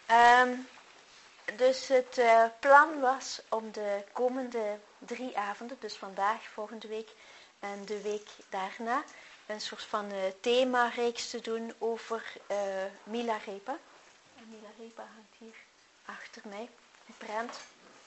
Dus het plan was om de komende 3 avonden, dus vandaag, volgende week en de week daarna, een soort van themareeks te doen over Milarepa. En Milarepa hangt hier achter mij, geprent.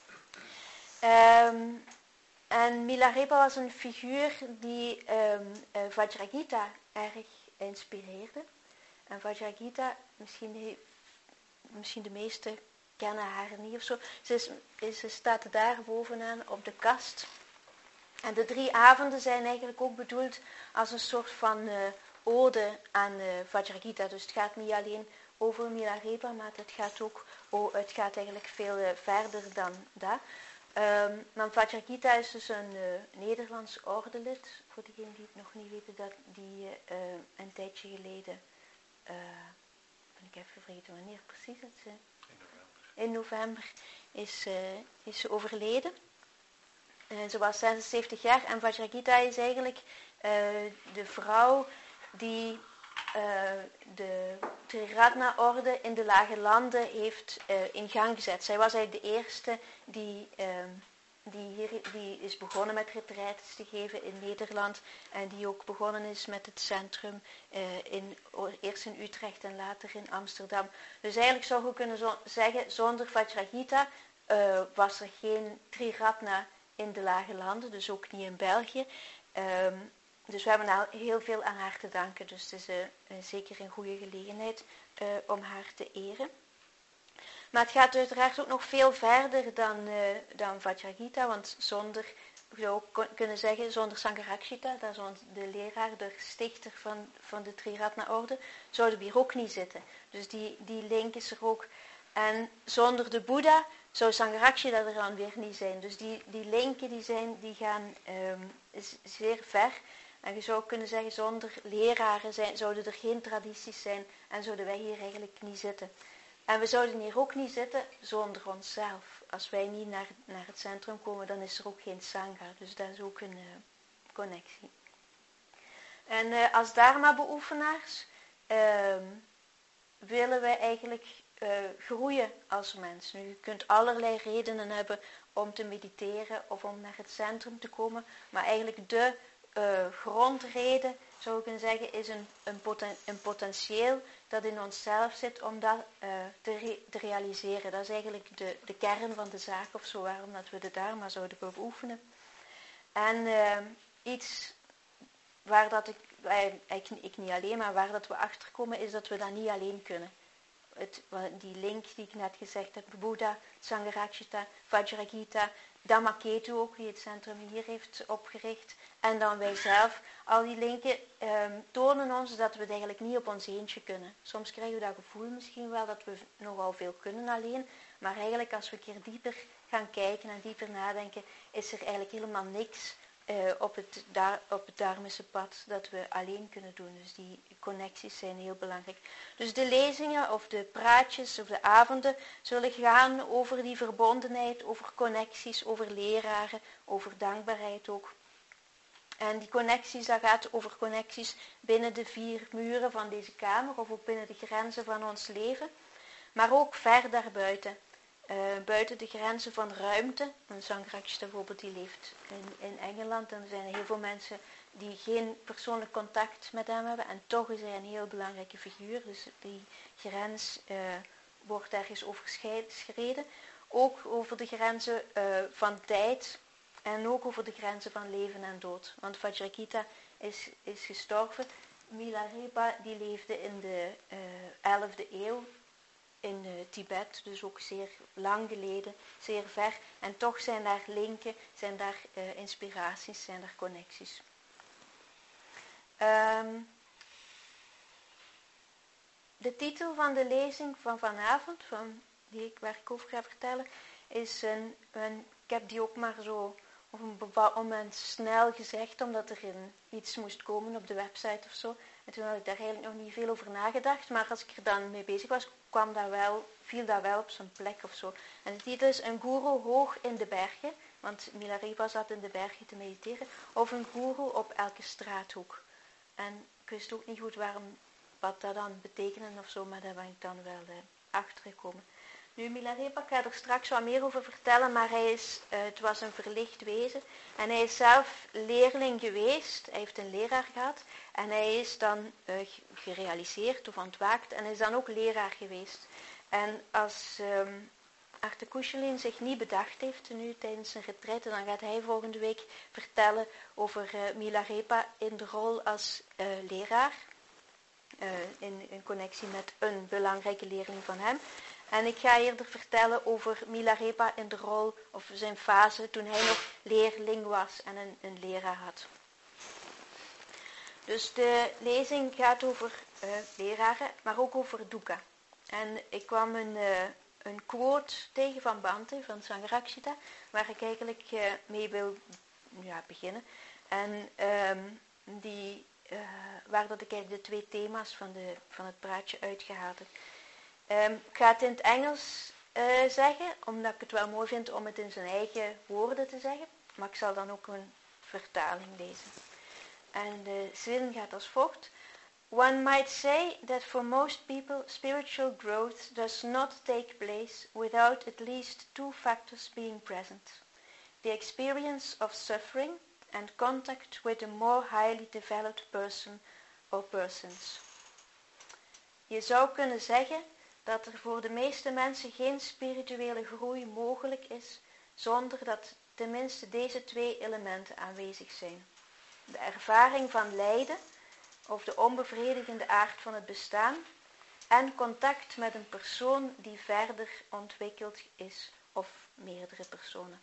En Milarepa was een figuur die Vajragita erg inspireerde. En Vajragita, misschien de meesten kennen haar niet of zo. Ze staat daar bovenaan op de kast. En de 3 avonden zijn eigenlijk ook bedoeld als een soort van ode aan Vajragita. Dus het gaat niet alleen over Milarepa, maar het gaat eigenlijk veel verder dan dat. Maar Vajragita is dus een Nederlands ordelid. Voor degenen die het nog niet weten, dat die een tijdje geleden, ben ik even vergeten wanneer precies het is. In november is ze overleden. Ze was 76 jaar en Vajragita is eigenlijk de vrouw die de Triratna-orde in de Lage Landen heeft in gang gezet. Zij was eigenlijk de eerste die is begonnen met retraites te geven in Nederland en die ook begonnen is met het centrum eerst in Utrecht en later in Amsterdam. Dus eigenlijk zou je kunnen zeggen, zonder Vajragita was er geen Triratna in de Lage Landen, dus ook niet in België. Dus we hebben heel veel aan haar te danken. Dus het is zeker een goede gelegenheid om haar te eren. Maar het gaat uiteraard ook nog veel verder dan Vajragita, want je zou ook kunnen zeggen, zonder Sangharakshita, dat is de leraar, de stichter van de Triratna-orde, zouden we hier ook niet zitten. Dus die link is er ook. En zonder de Boeddha zou Sangharakshita er dan weer niet zijn. Dus die linken die gaan zeer ver. En je zou kunnen zeggen, zonder leraren zouden er geen tradities zijn en zouden wij hier eigenlijk niet zitten. En we zouden hier ook niet zitten zonder onszelf. Als wij niet naar het centrum komen, dan is er ook geen Sangha. Dus dat is ook een connectie. En als dharma-beoefenaars willen wij eigenlijk groeien als mens. Nu, je kunt allerlei redenen hebben om te mediteren of om naar het centrum te komen. Maar eigenlijk de grondreden, zou ik kunnen zeggen, is een potentieel dat in onszelf zit om dat te realiseren. Dat is eigenlijk de kern van de zaak of zo, waarom dat we de dharma zouden beoefenen. En iets waar dat ik niet alleen, maar waar dat we achterkomen, is dat we dat niet alleen kunnen. Die link die ik net gezegd heb, Boeddha, Sangharakshita, Vajragita, Dhammaketu ook, die het centrum hier heeft opgericht. En dan wij zelf, al die linken tonen ons dat we het eigenlijk niet op ons eentje kunnen. Soms krijgen we dat gevoel misschien wel dat we nogal veel kunnen alleen. Maar eigenlijk als we een keer dieper gaan kijken en dieper nadenken, is er eigenlijk helemaal niks op het dharmische pad dat we alleen kunnen doen. Dus die connecties zijn heel belangrijk. Dus de lezingen of de praatjes of de avonden zullen gaan over die verbondenheid, over connecties, over leraren, over dankbaarheid ook. En die connecties, dat gaat over connecties binnen de 4 muren van deze kamer of ook binnen de grenzen van ons leven. Maar ook ver daarbuiten. Buiten de grenzen van ruimte. Een Sangharakshita bijvoorbeeld, die leeft in Engeland. En er zijn heel veel mensen die geen persoonlijk contact met hem hebben. En toch is hij een heel belangrijke figuur. Dus die grens wordt ergens overschreden. Ook over de grenzen van tijd. En ook over de grenzen van leven en dood. Want Vajragita is gestorven. Milarepa die leefde in de 11e eeuw. In Tibet, dus ook zeer lang geleden, zeer ver. En toch zijn daar linken, zijn daar inspiraties, zijn daar connecties. De titel van de lezing van vanavond, waar ik over ga vertellen, is ik heb die ook maar zo op een bepaald moment snel gezegd, omdat er iets moest komen op de website of zo. En toen had ik daar eigenlijk nog niet veel over nagedacht, maar als ik er dan mee bezig was, viel dat wel op zijn plek of zo. En de titel is Een goeroe hoog in de bergen, want Milarepa zat in de bergen te mediteren, of een goeroe op elke straathoek. En ik wist ook niet goed wat dat dan betekende of zo, maar daar ben ik dan wel achtergekomen. Nu, Milarepa, ik ga er straks wat meer over vertellen, maar het was een verlicht wezen. En hij is zelf leerling geweest, hij heeft een leraar gehad. En hij is dan gerealiseerd of ontwaakt en is dan ook leraar geweest. En als Arthakoshalin zich niet bedacht heeft nu tijdens zijn retraite, dan gaat hij volgende week vertellen over Milarepa in de rol als leraar. In connectie met een belangrijke leerling van hem. En ik ga eerder vertellen over Milarepa in de rol, of zijn fase, toen hij nog leerling was en een leraar had. Dus de lezing gaat over leraren, maar ook over dukkha. En ik kwam een quote tegen van Bhante, van Sangharakshita, waar ik eigenlijk mee wil beginnen. En waar dat ik eigenlijk de 2 thema's van het praatje uitgehaald heb. Ik ga het in het Engels zeggen, omdat ik het wel mooi vind om het in zijn eigen woorden te zeggen. Maar ik zal dan ook een vertaling lezen. En de zin gaat als volgt. One might say that for most people spiritual growth does not take place without at least 2 factors being present. The experience of suffering and contact with a more highly developed person or persons. Je zou kunnen zeggen dat er voor de meeste mensen geen spirituele groei mogelijk is zonder dat tenminste deze 2 elementen aanwezig zijn. De ervaring van lijden of de onbevredigende aard van het bestaan en contact met een persoon die verder ontwikkeld is of meerdere personen.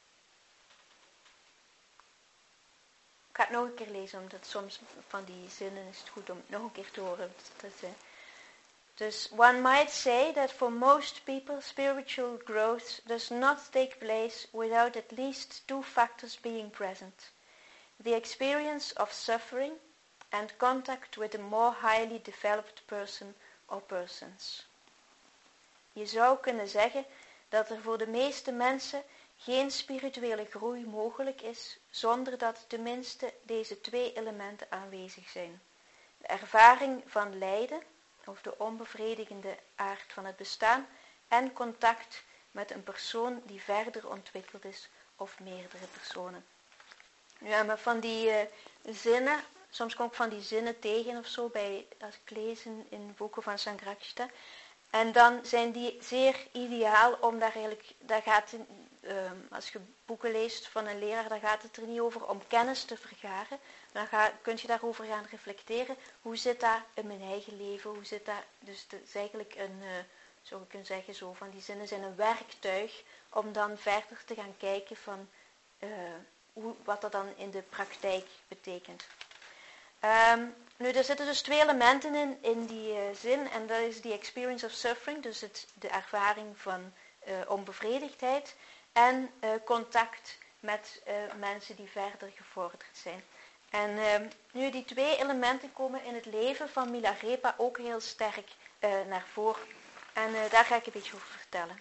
Ik ga het nog een keer lezen, omdat soms van die zinnen is het goed om het nog een keer te horen. Dus one might say that for most people spiritual growth does not take place without at least 2 factors being present. The experience of suffering and contact with a more highly developed person or persons. Je zou kunnen zeggen dat er voor de meeste mensen geen spirituele groei mogelijk is zonder dat tenminste deze 2 elementen aanwezig zijn. De ervaring van lijden of de onbevredigende aard van het bestaan en contact met een persoon die verder ontwikkeld is of meerdere personen. Ja, maar van die zinnen, soms kom ik van die zinnen tegen of zo als ik lees in boeken van Sangharakshita. En dan zijn die zeer ideaal om daar gaat het, als je boeken leest van een leraar, dan gaat het er niet over om kennis te vergaren. Dan kun je daarover gaan reflecteren. Hoe zit dat in mijn eigen leven? Hoe zit dat? Dus het is eigenlijk zou ik kunnen zeggen, zo van die zinnen zijn een werktuig om dan verder te gaan kijken van wat dat dan in de praktijk betekent. Nu, er zitten dus 2 elementen in die zin en dat is die experience of suffering, dus de ervaring van onbevredigdheid en contact met mensen die verder gevorderd zijn. En nu die 2 elementen komen in het leven van Milarepa ook heel sterk naar voren. En daar ga ik een beetje over vertellen.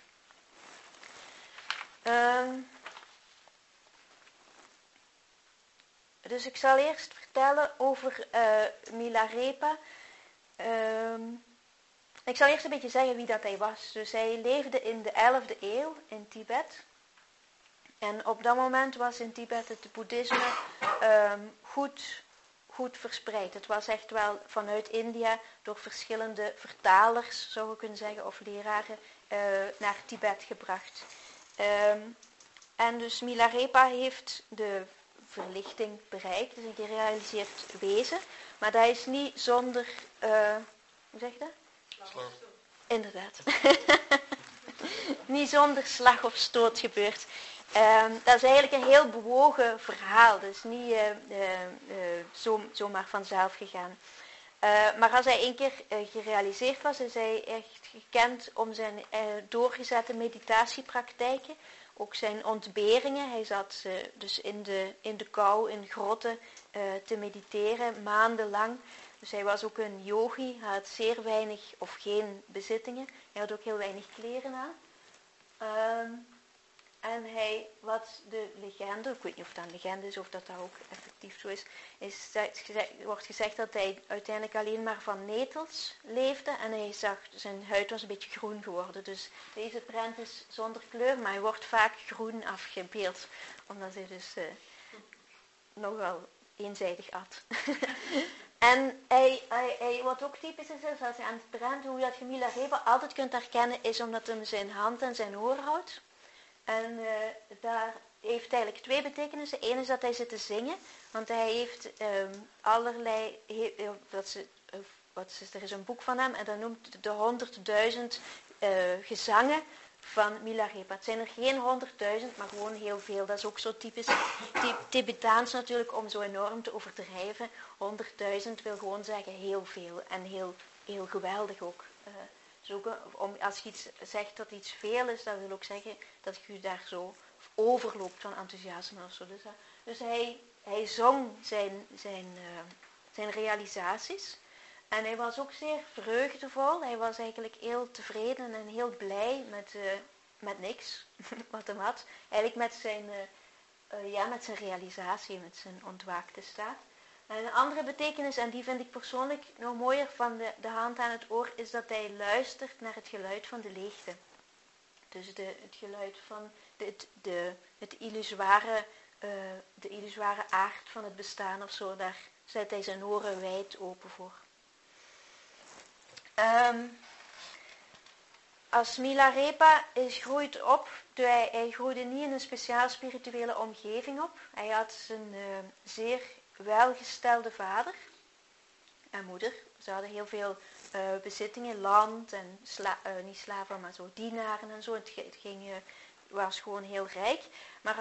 Dus ik zal eerst vertellen over Milarepa. Ik zal eerst een beetje zeggen wie dat hij was. Dus hij leefde in de 11e eeuw in Tibet. En op dat moment was in Tibet het boeddhisme goed verspreid. Het was echt wel vanuit India door verschillende vertalers, zou je kunnen zeggen, of leraren, naar Tibet gebracht. En dus Milarepa heeft de verlichting bereikt, dus een gerealiseerd wezen. Maar dat is niet zonder, hoe zeg je dat? Slag of stoot. Inderdaad. Niet zonder slag of stoot gebeurd. Dat is eigenlijk een heel bewogen verhaal. Dat is niet zomaar vanzelf gegaan. Maar als hij 1 keer gerealiseerd was, is hij echt gekend om zijn doorgezette meditatiepraktijken. Ook zijn ontberingen. Hij zat dus in de kou, in grotten te mediteren, maandenlang. Dus hij was ook een yogi. Hij had zeer weinig of geen bezittingen. Hij had ook heel weinig kleren aan. En wat de legende, ik weet niet of dat een legende is of dat ook effectief zo is, wordt gezegd dat hij uiteindelijk alleen maar van netels leefde en zijn huid was een beetje groen geworden. Dus deze prent is zonder kleur, maar hij wordt vaak groen afgebeeld, omdat hij dus nogal eenzijdig at. En wat ook typisch is als hij aan het prent, hoe dat je Milarepa altijd kunt herkennen, is omdat hij zijn hand en zijn oor houdt. En daar heeft eigenlijk twee betekenissen. Eén is dat hij zit te zingen, want hij heeft allerlei, er is een boek van hem en dat noemt de 100.000 gezangen van Milarepa. Het zijn er geen 100.000, maar gewoon heel veel. Dat is ook zo typisch Tibetaans natuurlijk, om zo enorm te overdrijven. 100.000 wil gewoon zeggen heel veel en heel, heel geweldig ook. Dus ook als je iets zegt dat iets veel is, dat wil ook zeggen dat je daar zo overloopt van enthousiasme of zo. Dus hij zong zijn realisaties. En hij was ook zeer vreugdevol. Hij was eigenlijk heel tevreden en heel blij met niks wat hem had. Eigenlijk met zijn realisatie, met zijn ontwaakte staat. En een andere betekenis, en die vind ik persoonlijk nog mooier van de hand aan het oor, is dat hij luistert naar het geluid van de leegte. Dus het geluid van de illusoire aard van het bestaan of zo, daar zet hij zijn oren wijd open voor. Als Milarepa groeit op, hij groeide niet in een speciaal spirituele omgeving op. Hij had een zeer welgestelde vader en moeder. Ze hadden heel veel bezittingen, land en niet slaven, maar zo dienaren en zo. Het was gewoon heel rijk. Maar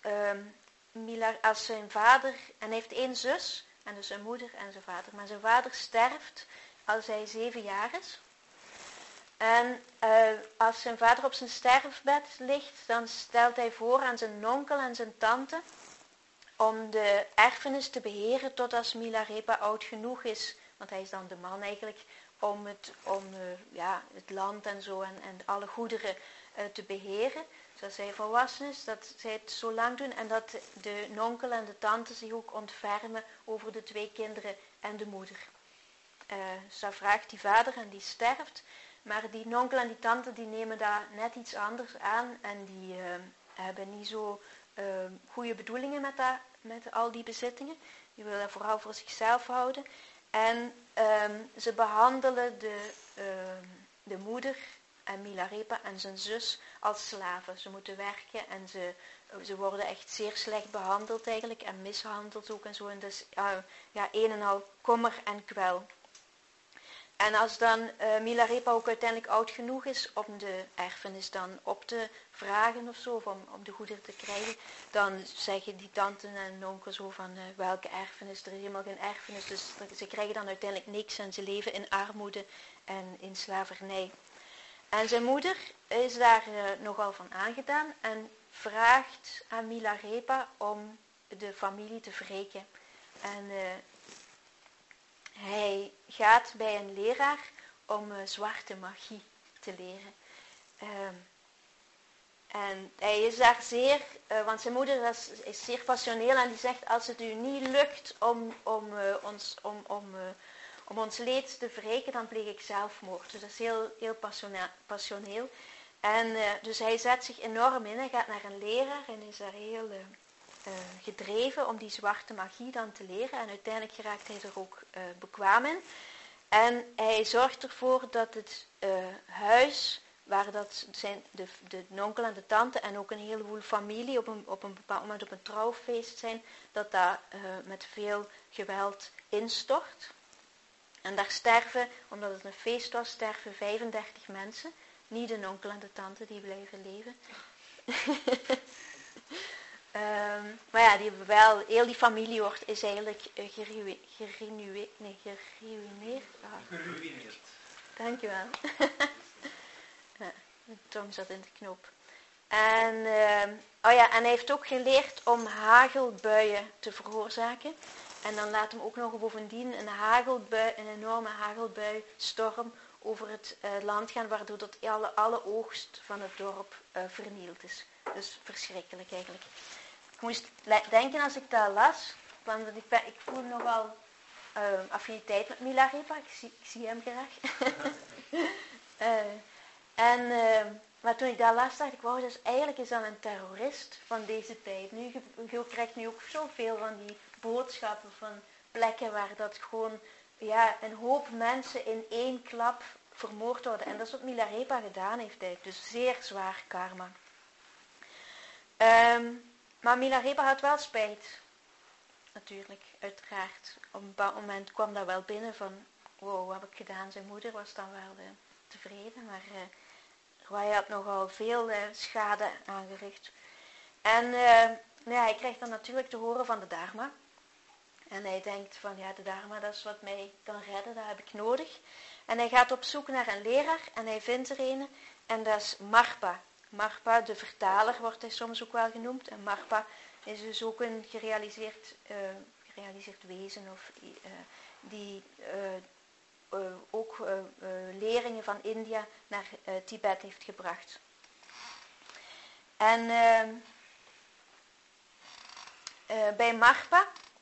als zijn vader, en hij heeft 1 zus, en dus zijn moeder en zijn vader. Maar zijn vader sterft als hij 7 jaar is. En als zijn vader op zijn sterfbed ligt, dan stelt hij voor aan zijn onkel en zijn tante om de erfenis te beheren tot als Milarepa oud genoeg is. Want hij is dan de man eigenlijk om het land en zo en alle goederen te beheren. Dus als hij volwassen is, dat zij het zo lang doen en dat de onkel en de tante zich ook ontfermen over de 2 kinderen en de moeder. Dus dan vraagt die vader en die sterft. Maar die onkel en die tante die nemen daar net iets anders aan en die hebben niet zo goede bedoelingen met al die bezittingen. Die willen dat vooral voor zichzelf houden. En ze behandelen de moeder en Milarepa en zijn zus als slaven. Ze moeten werken en ze worden echt zeer slecht behandeld eigenlijk en mishandeld ook en zo. En dus een en al kommer en kwel. En als dan Milarepa ook uiteindelijk oud genoeg is om de erfenis dan op te vragen of zo, of om de goederen te krijgen, dan zeggen die tanten en onkel zo van welke erfenis, er is helemaal geen erfenis, dus ze krijgen dan uiteindelijk niks en ze leven in armoede en in slavernij. En zijn moeder is daar nogal van aangedaan en vraagt aan Milarepa om de familie te wreken. En hij gaat bij een leraar om zwarte magie te leren. En hij is daar zeer, want zijn moeder is zeer passioneel en die zegt als het u niet lukt om ons leed te wreken, dan pleeg ik zelfmoord. Dus dat is heel, heel passioneel. En dus hij zet zich enorm in, hij gaat naar een leraar en is daar heel gedreven om die zwarte magie dan te leren. En uiteindelijk geraakt hij er ook bekwaam in. En hij zorgt ervoor dat het huis, waar dat zijn de onkel en de tante en ook een heleboel familie op een bepaald moment op een trouwfeest zijn, dat daar met veel geweld instort. En daar sterven, omdat het een feest was, 35 mensen. Niet de onkel en de tante, die blijven leven. Maar ja, die hebben wel, heel die familie is eigenlijk geruïneerd. Geruïneerd. Dankjewel. Ja, de tong zat in de knoop. En hij heeft ook geleerd om hagelbuien te veroorzaken. En dan laat hem ook nog bovendien een enorme hagelbuistorm over het land gaan, waardoor alle oogst van het dorp vernield is. Dus verschrikkelijk eigenlijk. Ik moest denken als ik dat las, want ik voel nogal affiniteit met Milarepa. Ik zie hem graag. Maar toen ik dat las, dacht ik, wauw, dus eigenlijk is dat een terrorist van deze tijd. Je krijgt nu ook zoveel van die boodschappen van plekken waar dat gewoon een hoop mensen in één klap vermoord worden. En dat is wat Milarepa gedaan heeft eigenlijk. Dus zeer zwaar karma. Maar Milarepa had wel spijt. Natuurlijk, uiteraard. Op een bepaald moment kwam dat wel binnen van, wow, wat heb ik gedaan? Zijn moeder was dan wel tevreden, maar hij had nogal veel schade aangericht. En hij krijgt dan natuurlijk te horen van de Dharma. En hij denkt van, de Dharma, dat is wat mij kan redden, dat heb ik nodig. En hij gaat op zoek naar een leraar en hij vindt er een. En dat is Marpa. Marpa, de vertaler, wordt hij soms ook wel genoemd. En Marpa is dus ook een gerealiseerd wezen die ook leringen van India naar Tibet heeft gebracht. En bij Marpa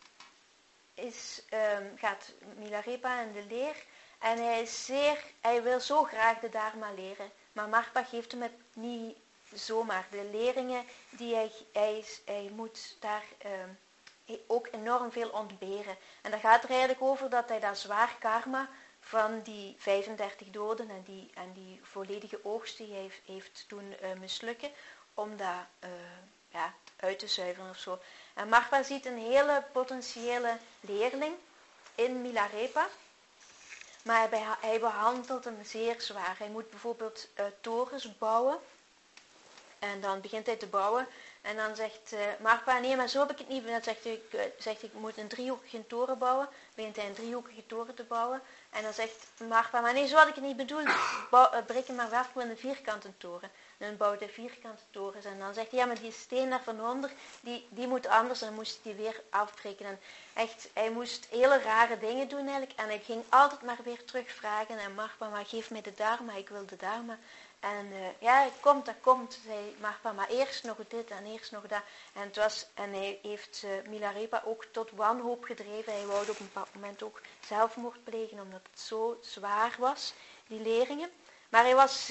gaat Milarepa in de leer en hij wil zo graag de Dharma leren. Maar Marpa geeft hem het niet zomaar. De leringen die hij moet daar ook enorm veel ontberen. En dat gaat er eigenlijk over dat hij dat zwaar karma van die 35 doden en die volledige oogst die hij heeft doen mislukken, om dat uit te zuiveren of zo. En Marpa ziet een hele potentiële leerling in Milarepa, maar hij behandelt hem zeer zwaar. Hij moet bijvoorbeeld torens bouwen. En dan begint hij te bouwen. En dan zegt Marpa, nee, maar zo heb ik het niet. Dan zegt hij, ik moet een driehoekige toren bouwen. Begint hij een driehoekige toren te bouwen. En dan zegt Marpa, maar nee, zo had ik het niet bedoeld. Breek hem maar af met een vierkante toren. En dan bouwt hij vierkante torens. En dan zegt hij, ja, maar die steen daar van onder, die moet anders. En dan moest hij weer afbreken. En echt, hij moest hele rare dingen doen eigenlijk. En hij ging altijd maar weer terugvragen. En Marpa, maar geef mij de Dharma, ik wil de Dharma. En dat komt, zei Marpa, maar eerst nog dit en eerst nog dat. En hij heeft Milarepa ook tot wanhoop gedreven. Hij wou op een bepaald moment ook zelfmoord plegen, omdat het zo zwaar was, die leringen. Maar hij was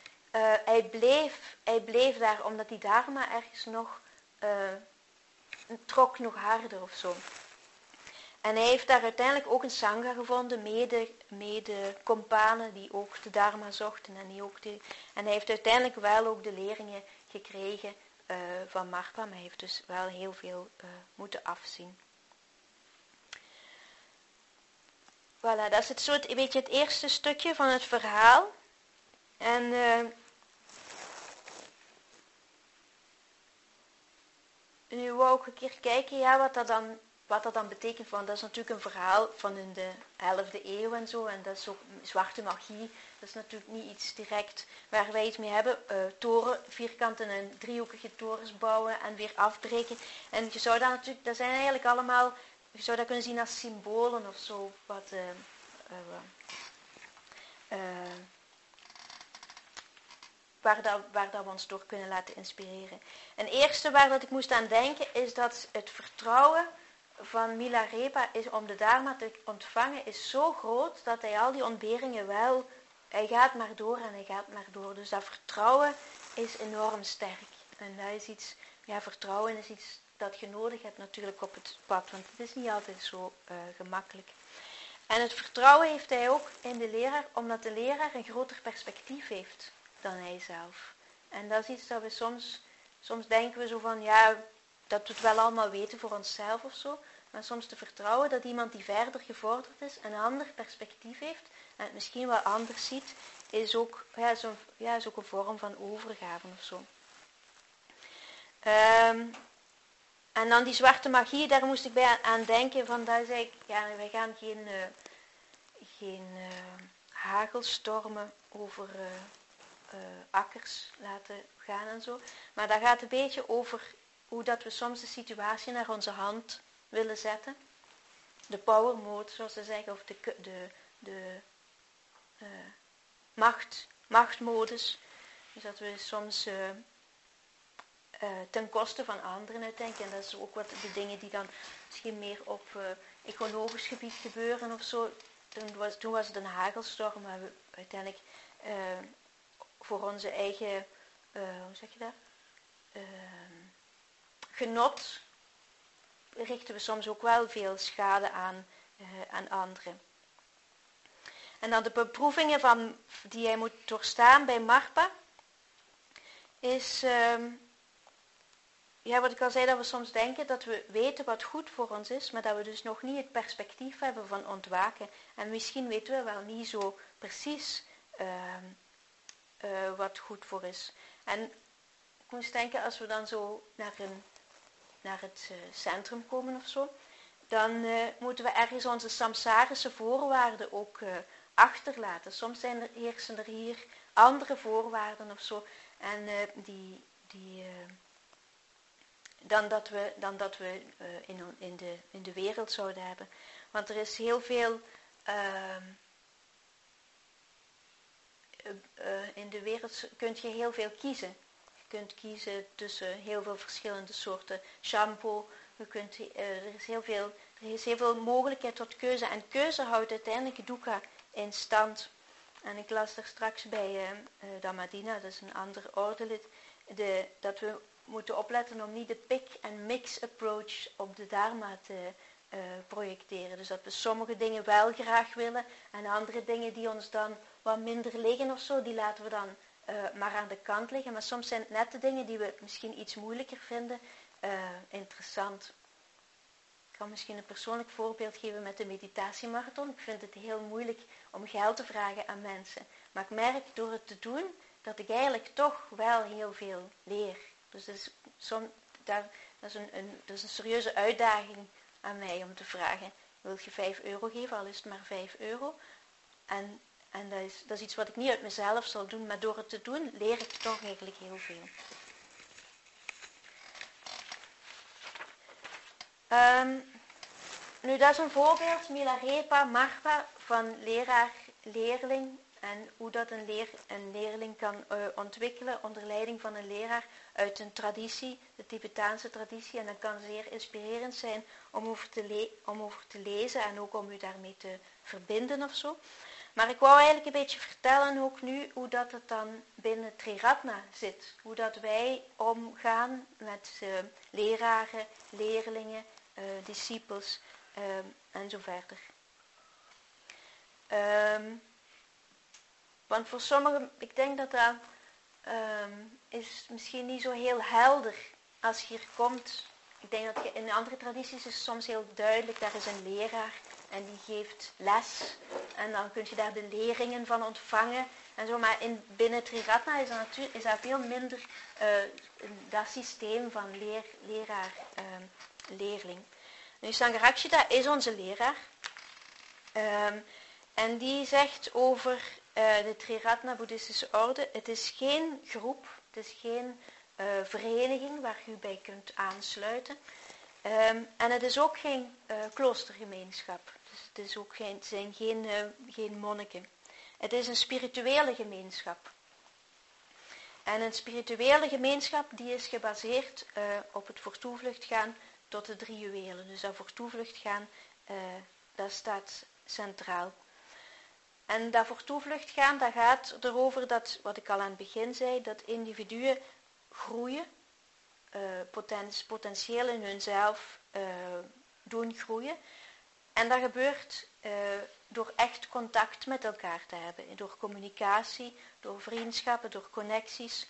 hij bleef daar, omdat die Dharma ergens nog, trok nog harder of zo. En hij heeft daar uiteindelijk ook een sangha gevonden, mede-kompanen die ook de Dharma zochten. En hij heeft uiteindelijk wel ook de leringen gekregen van Marpa, maar hij heeft dus wel heel veel moeten afzien. Voilà, dat is een beetje het eerste stukje van het verhaal. En nu wou ik een keer kijken wat dat dan betekent, want dat is natuurlijk een verhaal van in de 11e eeuw en zo, en dat is ook zwarte magie, dat is natuurlijk niet iets direct waar wij iets mee hebben. Vierkante en driehoekige torens bouwen en weer afbreken. En je zou dat natuurlijk, dat zijn eigenlijk allemaal, je zou dat kunnen zien als symbolen of zo, waar dat we ons door kunnen laten inspireren. En het eerste waar dat ik moest aan denken is dat het vertrouwen van Milarepa is om de Dharma te ontvangen is zo groot dat hij al die ontberingen wel, hij gaat maar door en hij gaat maar door. Dus dat vertrouwen is enorm sterk. En dat is iets, vertrouwen is iets dat je nodig hebt natuurlijk op het pad, want het is niet altijd zo gemakkelijk. En het vertrouwen heeft hij ook in de leraar, omdat de leraar een groter perspectief heeft dan hij zelf. En dat is iets dat we soms denken we zo van, dat we het wel allemaal weten voor onszelf of zo. Maar soms te vertrouwen dat iemand die verder gevorderd is, een ander perspectief heeft en het misschien wel anders ziet, is ook, is ook een vorm van overgave of zo. En dan die zwarte magie, daar moest ik bij aan denken, van dat is eigenlijk, wij gaan geen hagelstormen over akkers laten gaan en zo. Maar dat gaat een beetje over hoe dat we soms de situatie naar onze hand willen zetten. De power mode, zoals ze zeggen, of de machtmodus. Dus dat we soms ten koste van anderen uiteindelijk. En dat is ook wat de dingen die dan misschien meer op ecologisch gebied gebeuren of zo. Toen was het een hagelstorm, maar we uiteindelijk voor onze eigen, hoe zeg je dat? Genot richten we soms ook wel veel schade aan anderen. En dan de beproevingen die hij moet doorstaan bij Marpa is, wat ik al zei, dat we soms denken dat we weten wat goed voor ons is, maar dat we dus nog niet het perspectief hebben van ontwaken. En misschien weten we wel niet zo precies wat goed voor is. En ik moest denken, als we dan zo naar het centrum komen of zo, dan moeten we ergens onze samsarische voorwaarden ook achterlaten. Soms heersen er hier andere voorwaarden of zo. En dan dat we in de wereld zouden hebben. Want er is heel veel in de wereld kun je heel veel kiezen. Je kunt kiezen tussen heel veel verschillende soorten shampoo. Er is heel veel mogelijkheid tot keuze. En keuze houdt uiteindelijk dukkha in stand. En ik las er straks bij Dhammadina, dat is een ander ordelid, dat we moeten opletten om niet de pick-and-mix approach op de dharma te projecteren. Dus dat we sommige dingen wel graag willen en andere dingen die ons dan wat minder liggen of zo, die laten we dan maar aan de kant liggen. Maar soms zijn het net de dingen die we misschien iets moeilijker vinden, interessant. Ik kan misschien een persoonlijk voorbeeld geven met de meditatiemarathon. Ik vind het heel moeilijk om geld te vragen aan mensen. Maar ik merk door het te doen dat ik eigenlijk toch wel heel veel leer. Dus dat is een serieuze uitdaging aan mij om te vragen. Wil je €5 geven, al is het maar €5? En dat is iets wat ik niet uit mezelf zal doen, maar door het te doen leer ik toch eigenlijk heel veel. Nu, dat is een voorbeeld, Milarepa, Marpa, van leraar-leerling en hoe dat een leerling kan ontwikkelen onder leiding van een leraar uit een traditie, de Tibetaanse traditie. En dat kan zeer inspirerend zijn om over te lezen en ook om u daarmee te verbinden of zo. Maar ik wou eigenlijk een beetje vertellen ook nu hoe dat het dan binnen Triratna zit. Hoe dat wij omgaan met leraren, leerlingen, discipels en zo verder. Want voor sommigen, ik denk dat is misschien niet zo heel helder als je hier komt. Ik denk dat in andere tradities is het soms heel duidelijk, daar is een leraar en die geeft les. En dan kun je daar de leringen van ontvangen. En zo, maar binnen Triratna is dat veel minder dat systeem van leraar-leerling. Nu, Sangharakshita is onze leraar. En die zegt over de Triratna boeddhistische orde, het is geen groep, het is geen vereniging waar u bij kunt aansluiten. En het is ook geen kloostergemeenschap. Dus het zijn geen monniken. Het is een spirituele gemeenschap. En een spirituele gemeenschap die is gebaseerd op het voor toevlucht gaan tot de 3 juwelen. Dus dat voor toevlucht gaan, dat staat centraal. En dat voor toevlucht gaan, dat gaat erover dat, wat ik al aan het begin zei, dat individuen groeien, potentieel in hunzelf doen groeien. En dat gebeurt door echt contact met elkaar te hebben. Door communicatie, door vriendschappen, door connecties.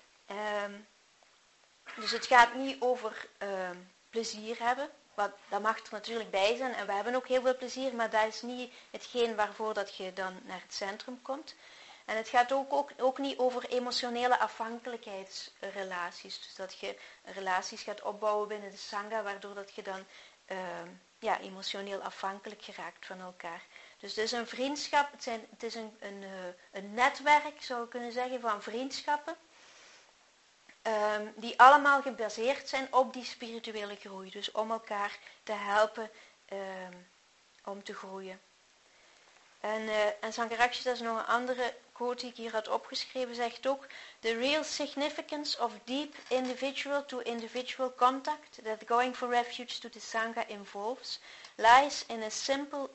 Dus het gaat niet over plezier hebben. Dat mag er natuurlijk bij zijn. En we hebben ook heel veel plezier. Maar dat is niet hetgeen waarvoor dat je dan naar het centrum komt. En het gaat ook niet over emotionele afhankelijkheidsrelaties. Dus dat je relaties gaat opbouwen binnen de Sangha, waardoor dat je dan emotioneel afhankelijk geraakt van elkaar. Dus het is een vriendschap, het is een netwerk, zou je kunnen zeggen, van vriendschappen. Die allemaal gebaseerd zijn op die spirituele groei. Dus om elkaar te helpen om te groeien. En Sangharakshita is nog een andere quote die ik hier had opgeschreven zegt ook: The real significance of deep individual-to-individual contact that going for refuge to the Sangha involves lies in a simple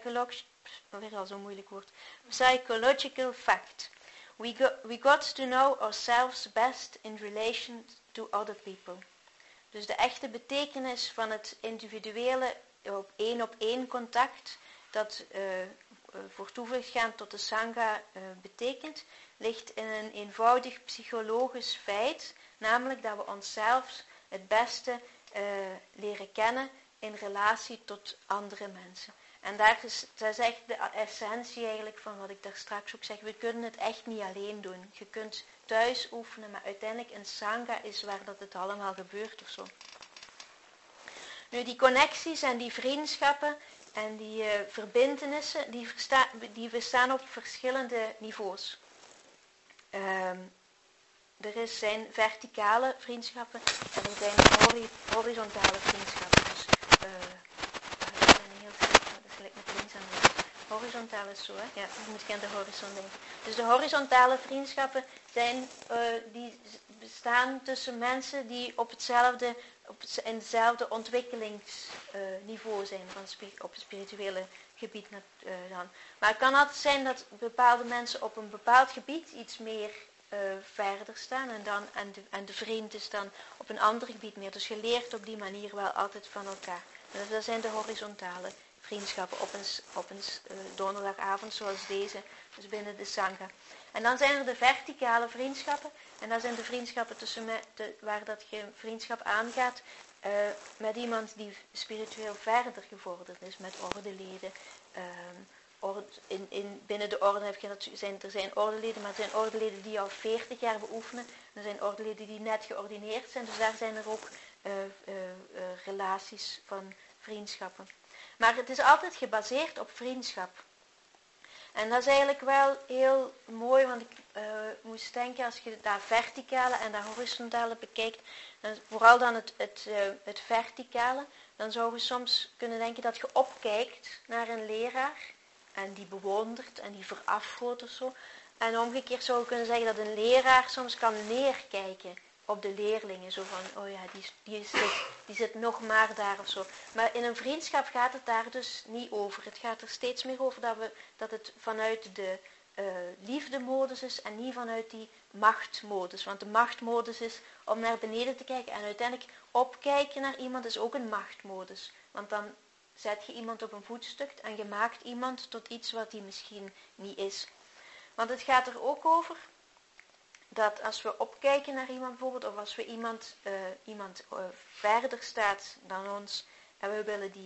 psychological fact. We got to know ourselves best in relation to other people. Dus de echte betekenis van het individuele op één contact dat voor toevlucht gaan tot de Sangha betekent, ligt in een eenvoudig psychologisch feit, namelijk dat we onszelf het beste leren kennen in relatie tot andere mensen. En dat is echt de essentie eigenlijk van wat ik daar straks ook zeg. We kunnen het echt niet alleen doen. Je kunt thuis oefenen, maar uiteindelijk een Sangha is waar dat het allemaal gebeurt of zo. Nu, die connecties en die vriendschappen en die verbintenissen, die bestaan op verschillende niveaus. Er zijn verticale vriendschappen en er zijn horizontale vriendschappen. Dus, gelijk met links en rechts. Horizontaal is zo, hè? Ja, je moet aan de horizon denken. Dus de horizontale vriendschappen zijn, die bestaan tussen mensen die in hetzelfde ontwikkelingsniveau zijn, op het spirituele gebied dan. Maar het kan altijd zijn dat bepaalde mensen op een bepaald gebied iets meer verder staan en de vriend is dan op een ander gebied meer. Dus je leert op die manier wel altijd van elkaar. Dus dat zijn de horizontale vriendschappen op een donderdagavond zoals deze, dus binnen de Sangha. En dan zijn er de verticale vriendschappen. En dat zijn de vriendschappen waar dat je vriendschap aangaat met iemand die spiritueel verder gevorderd is, met ordeleden. Binnen de orde er zijn ordeleden, maar er zijn ordeleden die al 40 jaar beoefenen. Er zijn ordeleden die net geordineerd zijn, dus daar zijn er ook relaties van vriendschappen. Maar het is altijd gebaseerd op vriendschap. En dat is eigenlijk wel heel mooi, want ik moest denken, als je dat verticale en dat horizontale bekijkt, vooral dan het verticale, dan zou je soms kunnen denken dat je opkijkt naar een leraar en die bewondert en die verafgoedt of zo. En omgekeerd zou je kunnen zeggen dat een leraar soms kan neerkijken op de leerlingen. Zo van, oh ja, die zit nog maar daar of zo. Maar in een vriendschap gaat het daar dus niet over. Het gaat er steeds meer over dat het vanuit de liefdemodus is en niet vanuit die machtmodus. Want de machtmodus is om naar beneden te kijken en uiteindelijk opkijken naar iemand is ook een machtmodus. Want dan zet je iemand op een voetstuk en je maakt iemand tot iets wat hij misschien niet is. Want het gaat er ook over dat als we opkijken naar iemand bijvoorbeeld, of als we iemand verder staat dan ons en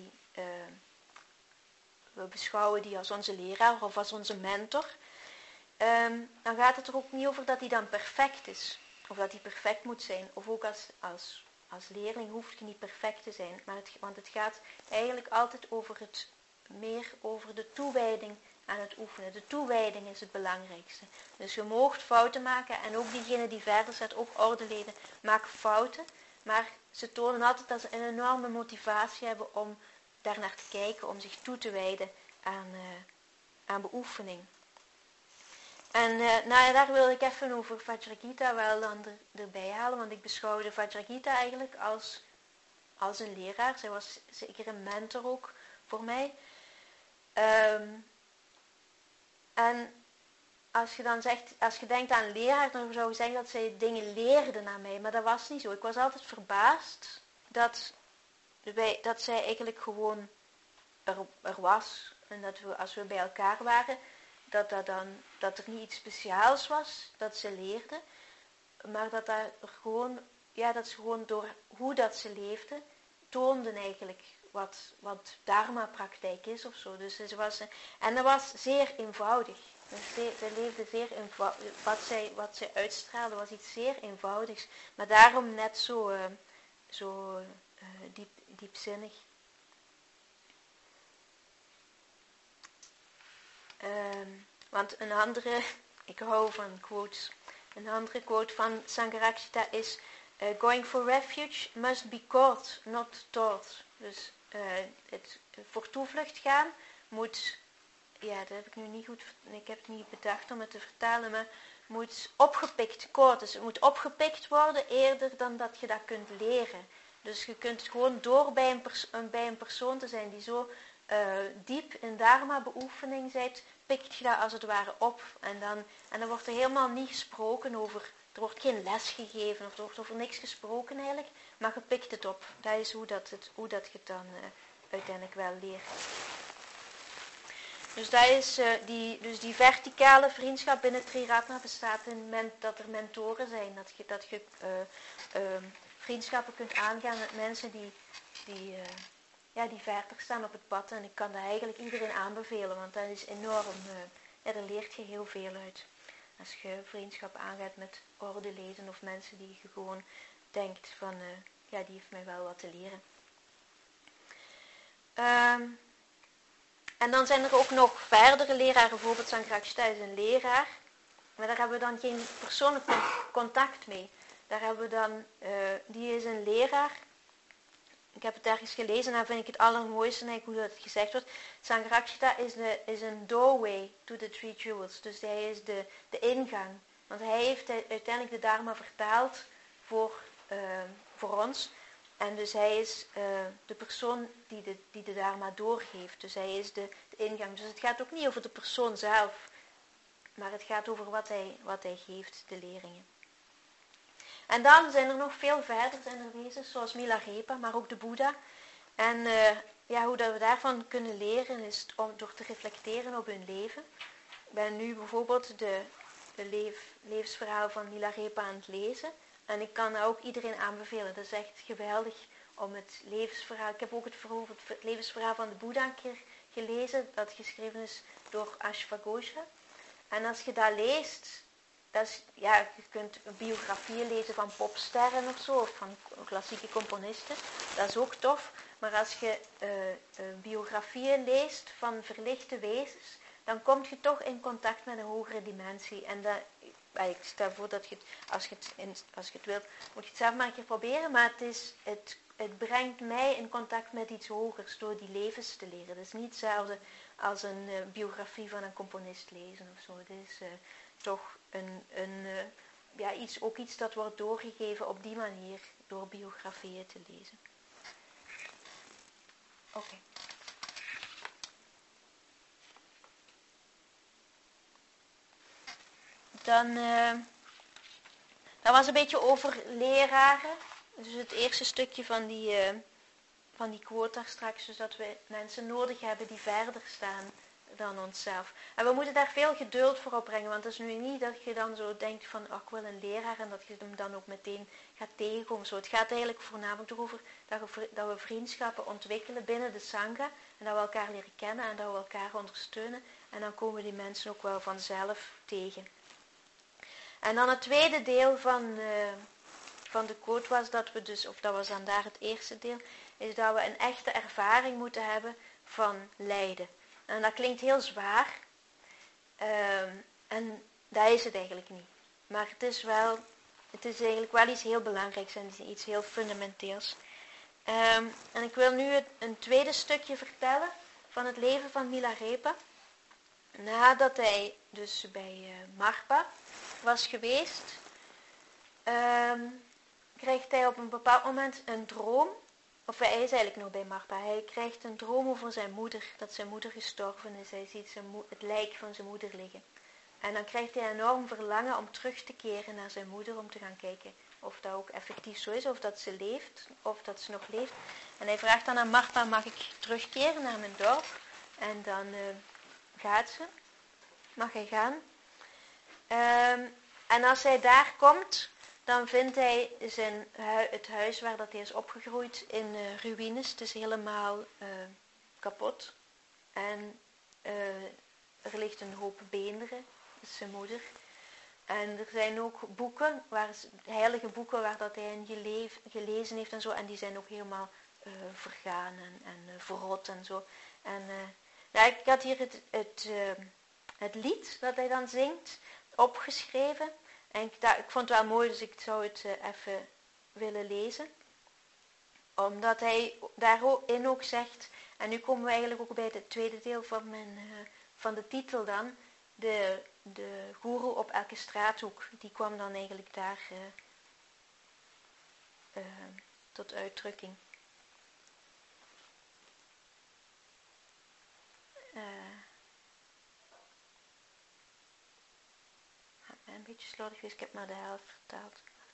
we beschouwen die als onze leraar of als onze mentor, dan gaat het er ook niet over dat hij dan perfect is, of dat hij perfect moet zijn, of ook als leerling hoeft je niet perfect te zijn, want het gaat eigenlijk altijd meer over de toewijding aan het oefenen. De toewijding is het belangrijkste. Dus je moogt fouten maken en ook diegene die verder staat, ook ordeleden, maken fouten. Maar ze tonen altijd dat ze een enorme motivatie hebben om daar naar te kijken, om zich toe te wijden aan beoefening. En daar wil ik even over Vajragita wel dan erbij halen, want ik beschouwde Vajragita eigenlijk als een leraar. Zij was zeker een mentor ook voor mij. En als je denkt aan leraar, dan zou je zeggen dat zij dingen leerde aan mij. Maar dat was niet zo. Ik was altijd verbaasd dat zij eigenlijk gewoon er was. En dat als we bij elkaar waren, dat er niet iets speciaals was dat ze leerde. Maar dat ze gewoon door hoe dat ze leefde, toonden eigenlijk wat dharma-praktijk is of zo. Dus en dat was zeer eenvoudig. Dus ze leefde zeer eenvoudig. Wat zij uitstraalde was iets zeer eenvoudigs. Maar daarom net zo diepzinnig. Want ik hou van quotes. Een andere quote van Sangharakshita is: going for refuge must be caught, not taught. Dus voor toevlucht gaan moet ja, dat heb ik nu niet goed, ik heb het niet bedacht om het te vertalen, maar moet opgepikt worden. Dus het moet opgepikt worden eerder dan dat je dat kunt leren. Dus je kunt het gewoon door bij een persoon te zijn die zo diep in dharma-beoefening zit, pikt je dat als het ware op. En dan wordt er helemaal niet gesproken over, er wordt geen les gegeven of er wordt over niks gesproken eigenlijk, maar je pikt het op. Dat is hoe dat je het dan uiteindelijk wel leert. Dus dat is die verticale vriendschap binnen Triratna bestaat in dat er mentoren zijn. Dat je vriendschappen kunt aangaan met mensen die verder staan op het pad. En ik kan dat eigenlijk iedereen aanbevelen, want dat is enorm, daar leert je heel veel uit. Als je vriendschap aangaat met ordelezen of mensen die je gewoon denkt van, die heeft mij wel wat te leren. En dan zijn er ook nog verdere leraren, bijvoorbeeld Sangharakshita is een leraar, maar daar hebben we dan geen persoonlijk contact mee. Daar hebben we dan, die is een leraar. Ik heb het ergens gelezen en dan vind ik het allermooiste eigenlijk hoe dat gezegd wordt. Sangharakshita is een doorway to the three jewels. Dus hij is de ingang. Want hij heeft uiteindelijk de Dharma vertaald voor ons. En dus hij is de persoon die de Dharma doorgeeft. Dus hij is de ingang. Dus het gaat ook niet over de persoon zelf. Maar het gaat over wat hij geeft, de leringen. En dan zijn er nog veel verder zijn er wezens, zoals Milarepa, maar ook de Boeddha. En hoe dat we daarvan kunnen leren is door te reflecteren op hun leven. Ik ben nu bijvoorbeeld de levensverhaal van Milarepa aan het lezen. En ik kan ook iedereen aanbevelen. Dat is echt geweldig om het levensverhaal. Ik heb ook het levensverhaal van de Boeddha een keer gelezen. Dat geschreven is door Ashvaghosha. En als je dat leest, je kunt biografieën lezen van popsterren of zo, of van klassieke componisten. Dat is ook tof. Maar als je biografieën leest van verlichte wezens, dan kom je toch in contact met een hogere dimensie. En ik stel voor dat als je het wilt, moet je het zelf maar een keer proberen. Maar het brengt mij in contact met iets hogers door die levens te leren. Het is niet hetzelfde als een biografie van een componist lezen of zo. Het is toch iets dat wordt doorgegeven op die manier door biografieën te lezen. Oké. Dan, dat was een beetje over leraren. Dus het eerste stukje van die quote daar straks. Dus dat we mensen nodig hebben die verder staan dan onszelf. En we moeten daar veel geduld voor opbrengen. Want het is nu niet dat je dan zo denkt van, ik wil een leraar. En dat je hem dan ook meteen gaat tegenkomen. Zo, het gaat eigenlijk voornamelijk erover dat we vriendschappen ontwikkelen binnen de Sangha. En dat we elkaar leren kennen en dat we elkaar ondersteunen. En dan komen die mensen ook wel vanzelf tegen. En dan het tweede deel van de quote was dat we dus, of dat was dan daar het eerste deel, is dat we een echte ervaring moeten hebben van lijden. En dat klinkt heel zwaar. En dat is het eigenlijk niet. Maar het is eigenlijk wel iets heel belangrijks en iets heel fundamenteels. En ik wil nu een tweede stukje vertellen van het leven van Milarepa. Nadat hij dus bij Marpa was geweest, krijgt hij op een bepaald moment een droom. Of hij is eigenlijk nog bij Marpa. Hij krijgt een droom over zijn moeder, dat zijn moeder gestorven is. Hij ziet het lijk van zijn moeder liggen. En dan krijgt hij enorm verlangen om terug te keren naar zijn moeder, om te gaan kijken of dat ook effectief zo is, of dat ze leeft, of dat ze nog leeft. En hij vraagt dan aan Marpa, mag ik terugkeren naar mijn dorp? En dan gaat ze. Mag hij gaan? En als hij daar komt, dan vindt hij het huis waar dat hij is opgegroeid in ruïnes. Het is helemaal kapot. En er ligt een hoop beenderen. Dat is zijn moeder. En er zijn ook boeken, heilige boeken waar dat hij in gelezen heeft en zo. En die zijn ook helemaal vergaan en verrot en zo. En ik had hier het lied dat hij dan zingt opgeschreven. En ik vond het wel mooi, dus ik zou het even willen lezen. Omdat hij daarin ook zegt, en nu komen we eigenlijk ook bij het tweede deel van van de titel dan, de goeroe op elke straathoek, die kwam dan eigenlijk daar tot uitdrukking. Een beetje slordig geweest, ik heb maar de helft vertaald.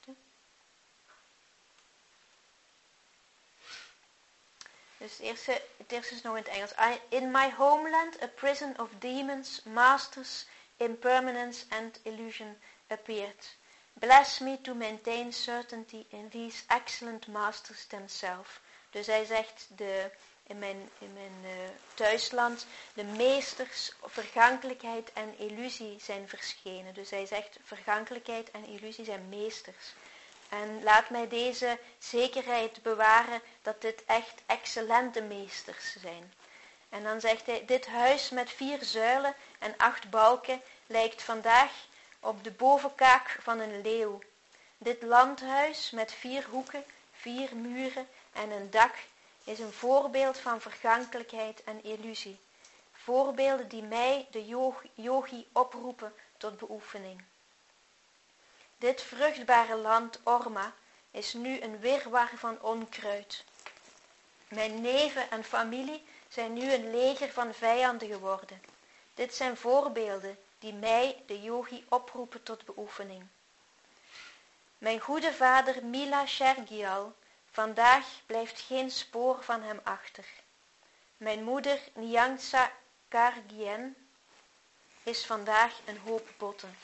Dus het eerste is nog in het Engels. In my homeland, a prison of demons, masters, impermanence and illusion appeared. Bless me to maintain certainty in these excellent masters themselves. Dus hij zegt in mijn thuisland, de meesters, vergankelijkheid en illusie zijn verschenen. Dus hij zegt, vergankelijkheid en illusie zijn meesters. En laat mij deze zekerheid bewaren dat dit echt excellente meesters zijn. En dan zegt hij, dit huis met 4 zuilen en 8 balken lijkt vandaag op de bovenkaak van een leeuw. Dit landhuis met 4 hoeken, 4 muren en een dak is een voorbeeld van vergankelijkheid en illusie. Voorbeelden die mij, de yogi, oproepen tot beoefening. Dit vruchtbare land Orma is nu een wirwar van onkruid. Mijn neven en familie zijn nu een leger van vijanden geworden. Dit zijn voorbeelden die mij, de yogi, oproepen tot beoefening. Mijn goede vader Mila Shergial, vandaag blijft geen spoor van hem achter. Mijn moeder Nyangsa Kargien is vandaag een hoop botten.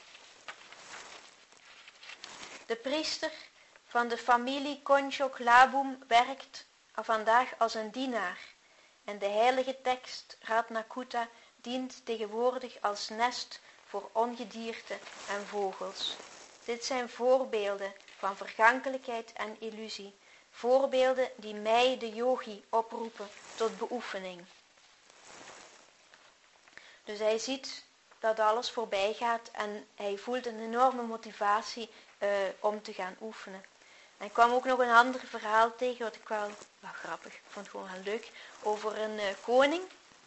De priester van de familie Konchok Labum werkt vandaag als een dienaar en de heilige tekst Ratnakuta dient tegenwoordig als nest voor ongedierte en vogels. Dit zijn voorbeelden van vergankelijkheid en illusie, voorbeelden die mij, de yogi, oproepen tot beoefening. Dus hij ziet dat alles voorbij gaat en hij voelt een enorme motivatie om te gaan oefenen. En ik kwam ook nog een ander verhaal tegen, wat ik wel grappig vond, gewoon heel leuk, over een koning.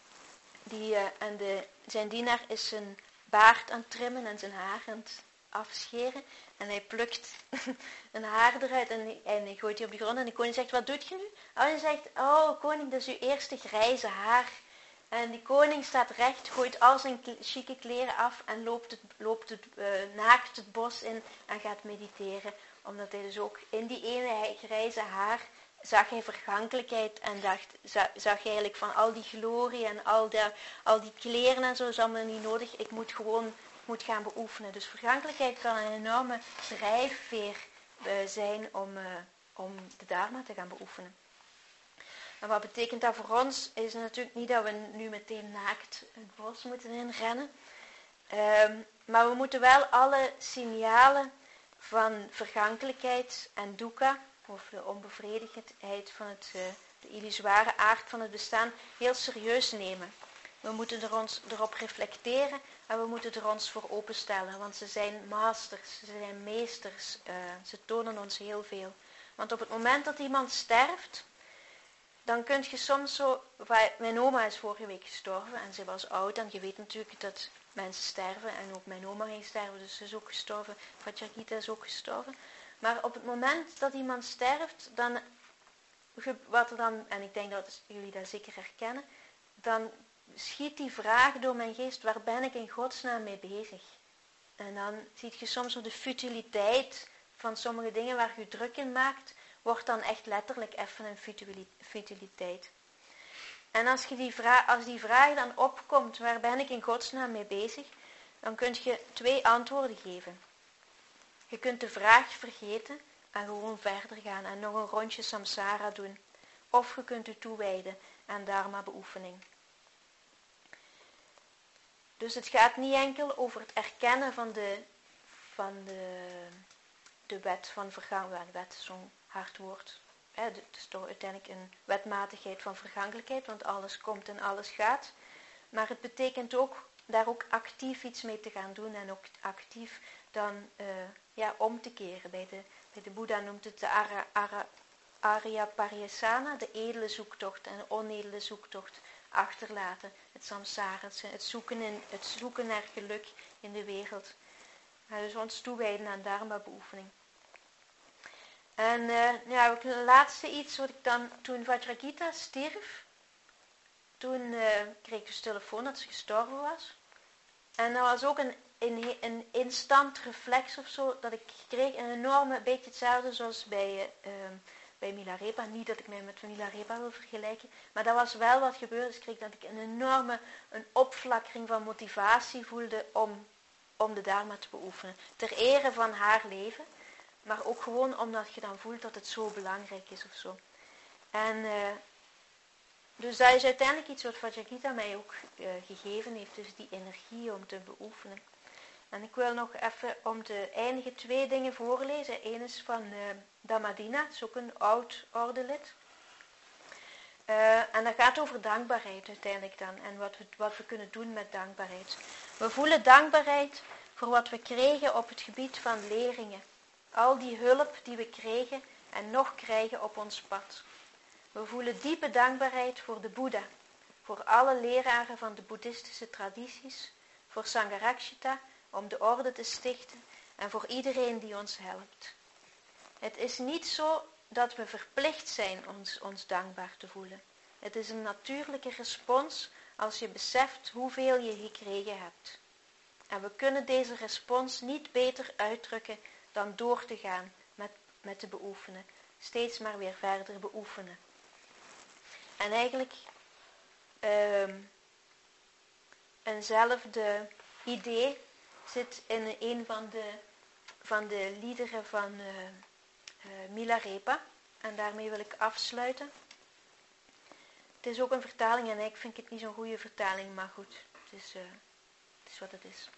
Zijn dienaar is zijn baard aan het trimmen en zijn haar aan het afscheren. En hij plukt een haar eruit en hij gooit die op de grond. En de koning zegt, wat doet je nu? En hij zegt, oh koning, dat is uw eerste grijze haar. En die koning staat recht, gooit al zijn chique kleren af en loopt naakt het bos in en gaat mediteren. Omdat hij dus ook in die ene grijze haar zag hij vergankelijkheid en zag hij eigenlijk van al die glorie en al die kleren en zo is allemaal niet nodig. Ik moet gaan beoefenen. Dus vergankelijkheid kan een enorme drijfveer zijn om de dharma te gaan beoefenen. En wat betekent dat voor ons? Is natuurlijk niet dat we nu meteen naakt het bos moeten inrennen. Maar we moeten wel alle signalen van vergankelijkheid en dukkha, of de onbevredigdheid van de illusoire aard van het bestaan, heel serieus nemen. We moeten erop reflecteren en we moeten er ons voor openstellen. Want ze zijn masters, ze zijn meesters, ze tonen ons heel veel. Want op het moment dat iemand sterft, dan kun je soms zo... Mijn oma is vorige week gestorven en ze was oud. En je weet natuurlijk dat mensen sterven. En ook mijn oma ging sterven, dus ze is ook gestorven. Vajragita is ook gestorven. Maar op het moment dat iemand sterft, wat er dan... En ik denk dat jullie dat zeker herkennen. Dan schiet die vraag door mijn geest, waar ben ik in godsnaam mee bezig? En dan zie je soms de futiliteit van sommige dingen waar je druk in maakt, wordt dan echt letterlijk even een futiliteit. En als die vraag dan opkomt, waar ben ik in godsnaam mee bezig, dan kun je 2 antwoorden geven. Je kunt de vraag vergeten en gewoon verder gaan en nog een rondje samsara doen. Of je kunt je toewijden aan dharma beoefening. Dus het gaat niet enkel over het erkennen van de wet van vergankelijkheid. Wet is zo'n hard woord. Het is toch uiteindelijk een wetmatigheid van vergankelijkheid, want alles komt en alles gaat. Maar het betekent ook daar ook actief iets mee te gaan doen en ook actief dan om te keren. Bij de Boeddha noemt het de Arya Pariyasana, de edele zoektocht en de onedele zoektocht. achterlaten. Het samsara, het zoeken naar geluk in de wereld. Dus ons toewijden aan dharma-beoefening. En het laatste iets wat ik dan, toen Vajragita stierf, toen kreeg ik dus telefoon dat ze gestorven was. En dat was ook een instant reflex of zo dat ik kreeg. Een enorme, beetje hetzelfde zoals bij Milarepa. Niet dat ik mij met Milarepa wil vergelijken. Maar dat was wel wat gebeurde. Dus ik kreeg dat ik een enorme opflakkering van motivatie voelde om de Dharma te beoefenen. Ter ere van haar leven. Maar ook gewoon omdat je dan voelt dat het zo belangrijk is of zo. En dus dat is uiteindelijk iets wat Vajragita mij ook gegeven heeft. Dus die energie om te beoefenen. En ik wil nog even om te eindigen 2 dingen voorlezen. Eén is van Dhammadina, dat is ook een oud ordelid. En dat gaat over dankbaarheid uiteindelijk dan. En wat we kunnen doen met dankbaarheid. We voelen dankbaarheid voor wat we kregen op het gebied van leringen. Al die hulp die we kregen en nog krijgen op ons pad. We voelen diepe dankbaarheid voor de Boeddha. Voor alle leraren van de boeddhistische tradities. Voor Sangharakshita om de orde te stichten. En voor iedereen die ons helpt. Het is niet zo dat we verplicht zijn ons dankbaar te voelen. Het is een natuurlijke respons als je beseft hoeveel je gekregen hebt. En we kunnen deze respons niet beter uitdrukken dan door te gaan met te beoefenen. Steeds maar weer verder beoefenen. En eigenlijk eenzelfde idee zit in een van de liederen van Milarepa. En daarmee wil ik afsluiten. Het is ook een vertaling en ik vind het niet zo'n goede vertaling, maar goed. Het is wat het is.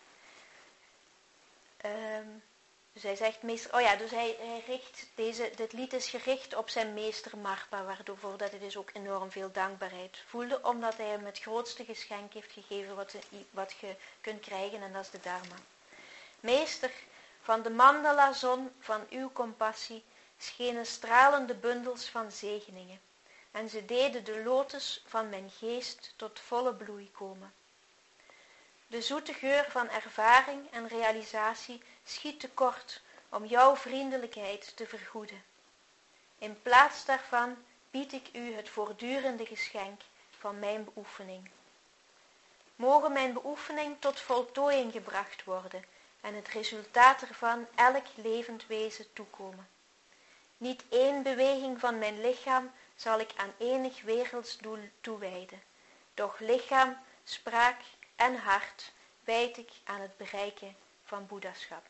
Dus hij zegt meester, dus hij richt dit lied is gericht op zijn meester Marpa, waardoor dat hij dus ook enorm veel dankbaarheid voelde, omdat hij hem het grootste geschenk heeft gegeven wat je kunt krijgen, en dat is de Dharma. Meester, van de mandala-zon van uw compassie schenen stralende bundels van zegeningen, en ze deden de lotus van mijn geest tot volle bloei komen. De zoete geur van ervaring en realisatie schiet tekort om jouw vriendelijkheid te vergoeden. In plaats daarvan bied ik u het voortdurende geschenk van mijn beoefening. Mogen mijn beoefening tot voltooiing gebracht worden en het resultaat ervan elk levend wezen toekomen. Niet één beweging van mijn lichaam zal ik aan enig werelds doel toewijden, doch lichaam, spraak en hart wijd ik aan het bereiken van boeddhaschap.